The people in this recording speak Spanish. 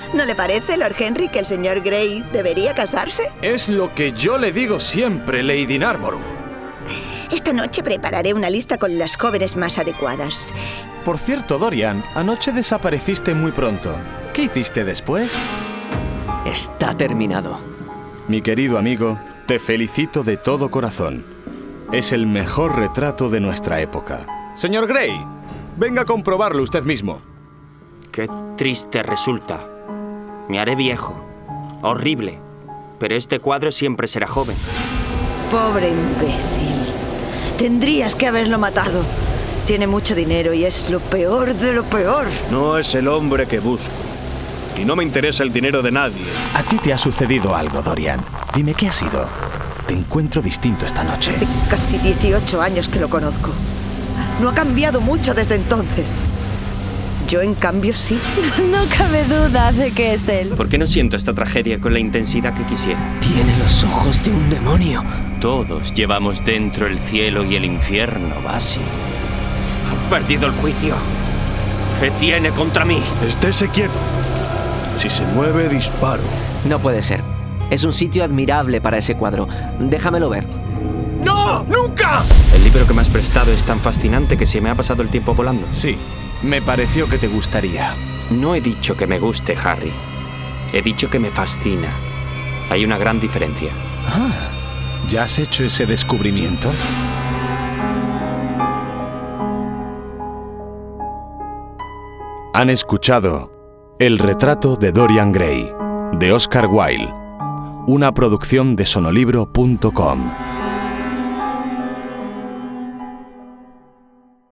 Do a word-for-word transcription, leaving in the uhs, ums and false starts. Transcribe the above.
¿No le parece, Lord Henry, que el señor Grey debería casarse? Es lo que yo le digo siempre, Lady Narborough. Esta noche prepararé una lista con las jóvenes más adecuadas. Por cierto, Dorian, anoche desapareciste muy pronto. ¿Qué hiciste después? Está terminado. Mi querido amigo, te felicito de todo corazón. Es el mejor retrato de nuestra época. Señor Grey, venga a comprobarlo usted mismo. Qué triste resulta. Me haré viejo. Horrible. Pero este cuadro siempre será joven. Pobre imbécil. Tendrías que haberlo matado. Tiene mucho dinero y es lo peor de lo peor. No es el hombre que busco. Y no me interesa el dinero de nadie. A ti te ha sucedido algo, Dorian. Dime, ¿qué ha sido? Te encuentro distinto esta noche. Hace casi dieciocho años que lo conozco. No ha cambiado mucho desde entonces. Yo, en cambio, sí. No cabe duda de que es él. ¿Por qué no siento esta tragedia con la intensidad que quisiera? Tiene los ojos de un demonio. Todos llevamos dentro el cielo y el infierno, Basil. Ha perdido el juicio. ¿Qué tiene contra mí? Estése quieto. Si se mueve, disparo. No puede ser. Es un sitio admirable para ese cuadro. Déjamelo ver. ¡No! ¡Nunca! El libro que me has prestado es tan fascinante que se me ha pasado el tiempo volando. Sí, me pareció que te gustaría. No he dicho que me guste, Harry. He dicho que me fascina. Hay una gran diferencia. Ah, ¿ya has hecho ese descubrimiento? Han escuchado El retrato de Dorian Gray, de Oscar Wilde, una producción de sonolibro punto com.